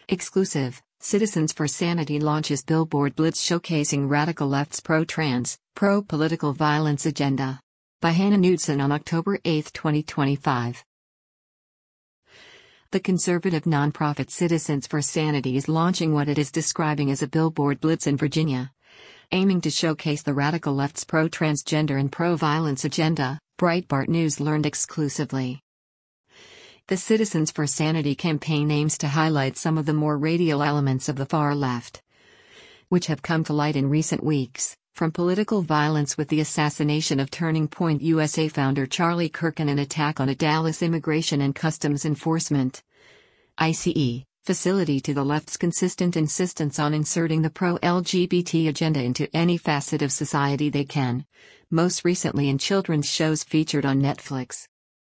Exclusive, Citizens for Sanity launches Billboard Blitz showcasing radical left's pro-trans, pro-political violence agenda. By Hannah Knudsen on October 8, 2025. The conservative nonprofit Citizens for Sanity is launching what it is describing as a Billboard Blitz in Virginia, aiming to showcase the radical left's pro-transgender and pro-violence agenda, Breitbart News learned exclusively. The Citizens for Sanity campaign aims to highlight some of the more radical elements of the far left, which have come to light in recent weeks, from political violence with the assassination of Turning Point USA founder Charlie Kirk and an attack on a Dallas Immigration and Customs Enforcement (ICE) facility to the left's consistent insistence on inserting the pro-LGBT agenda into any facet of society they can, most recently in children's shows featured on Netflix.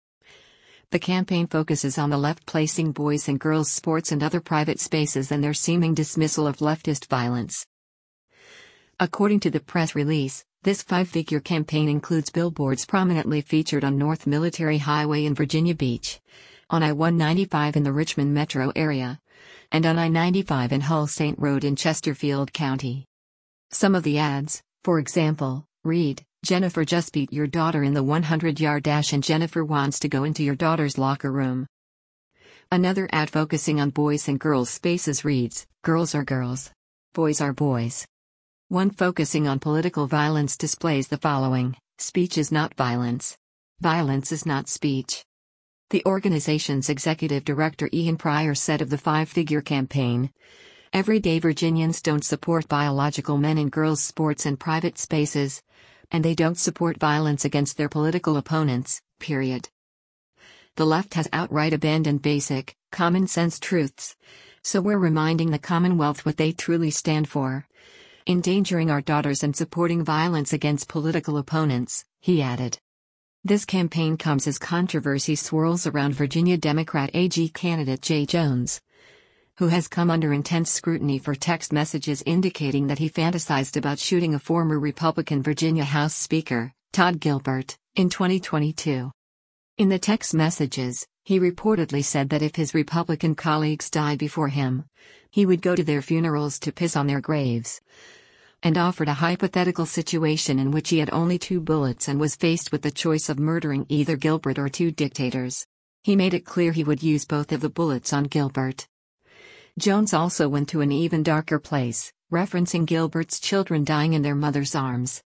The campaign focuses on the left placing boys and girls' sports and other private spaces and their seeming dismissal of leftist violence. According to the press release, this five-figure campaign includes billboards prominently featured on North Military Highway in Virginia Beach, on I-195 in the Richmond metro area, and on I-95 and Hull St. Road in Chesterfield County. Some of the ads, for example, read, "Jennifer just beat your daughter in the 100-yard dash and Jennifer wants to go into your daughter's locker room." Another ad focusing on boys and girls' spaces reads, "Girls are girls. Boys are boys." One focusing on political violence displays the following: "Speech is not violence. Violence is not speech." The organization's executive director Ian Pryor said of the five-figure campaign, "Everyday Virginians don't support biological men and girls' sports and private spaces, and they don't support violence against their political opponents, period. The left has outright abandoned basic, common-sense truths, so we're reminding the Commonwealth what they truly stand for. Endangering our daughters and supporting violence against political opponents," he added. This campaign comes as controversy swirls around Virginia Democrat AG candidate Jay Jones, who has come under intense scrutiny for text messages indicating that he fantasized about shooting a former Republican Virginia House Speaker, Todd Gilbert, in 2022. In the text messages, he reportedly said that if his Republican colleagues died before him, he would go to their funerals to piss on their graves, and offered a hypothetical situation in which he had only 2 bullets and was faced with the choice of murdering either Gilbert or 2 dictators. He made it clear he would use both of the bullets on Gilbert. Jones also went to an even darker place, referencing Gilbert's children dying in their mother's arms.